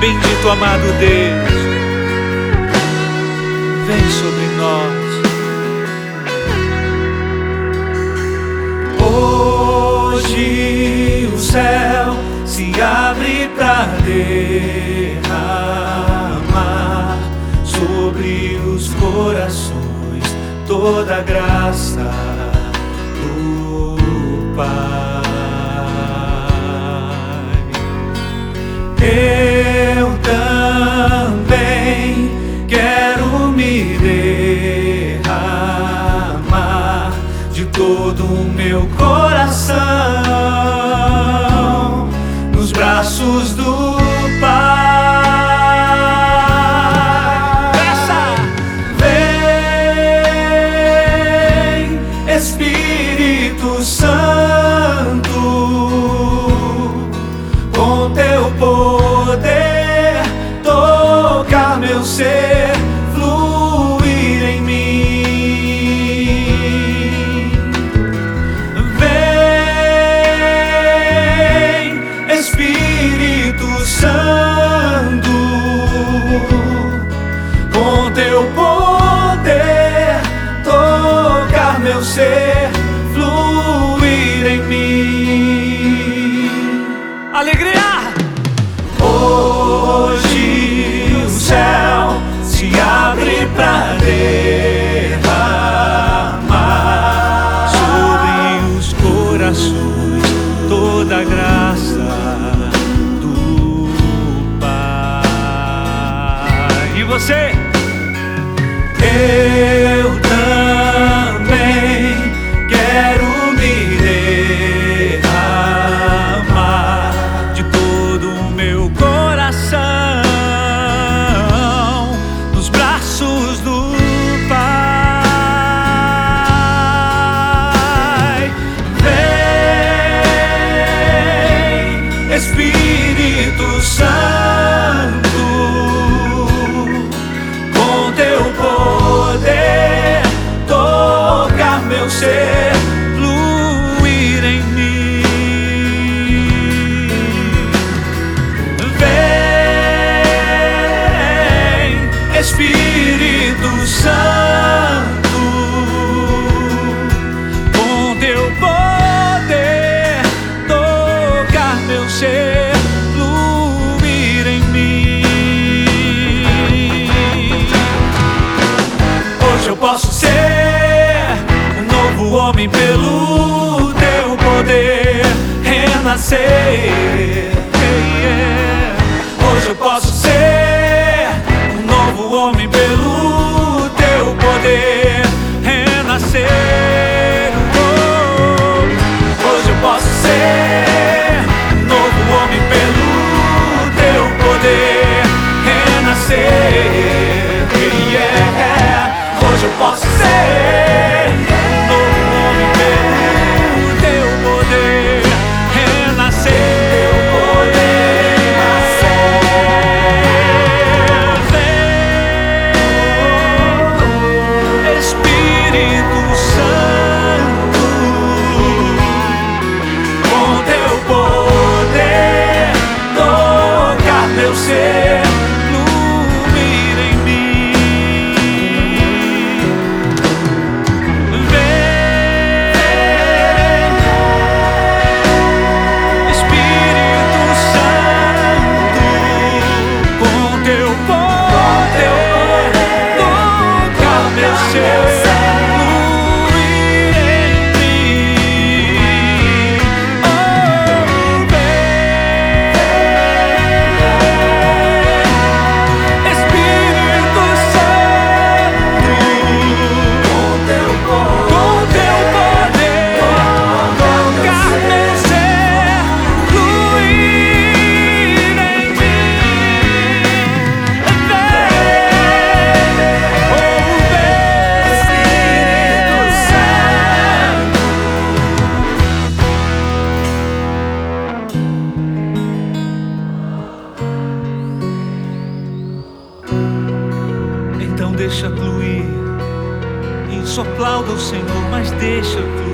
Bendito amado Deus, vem sobre nós. Hoje o céu se abre para derramar sobre os corações toda a graça do Pai. Eu também quero me derramar de todo o meu coração nos braços do Pai. Vem, Espírito Santo, com teu poder tocar meu ser, fluir em mim. Vem, Espírito Santo, com teu poder tocar meu ser, fluir em mim. Alegria! Hoje o céu se abre para derramar sobre os corações toda a graça do Pai. E você? Eu também quero me derramar de todo o meu coração nos braços do Pai. Vem, Espírito Santo, com teu poder tocar meu ser, fluir em mim. Vem, Espírito Santo, com teu poder tocar meu ser, fluir em mim. Hoje eu posso ser um novo homem pelo teu poder, renascer. Hoje eu posso ser um novo homem pelo teu poder, renascer. Hoje eu posso ser um novo homem pelo teu poder, renascer. Hoje eu posso ser um novo homem pelo teu poder, renascer. Vem, Espírito Santo, com teu poder tocar meu ser, fluir em mim. Vem, Espírito Santo, com teu poder tocar meu ser, fluir em mim. Oh, vem, Espírito Santo, com teu poder tocar meu ser, fluir em mim. Então deixa fluir, e só aplauda o Senhor, mas deixa fluir.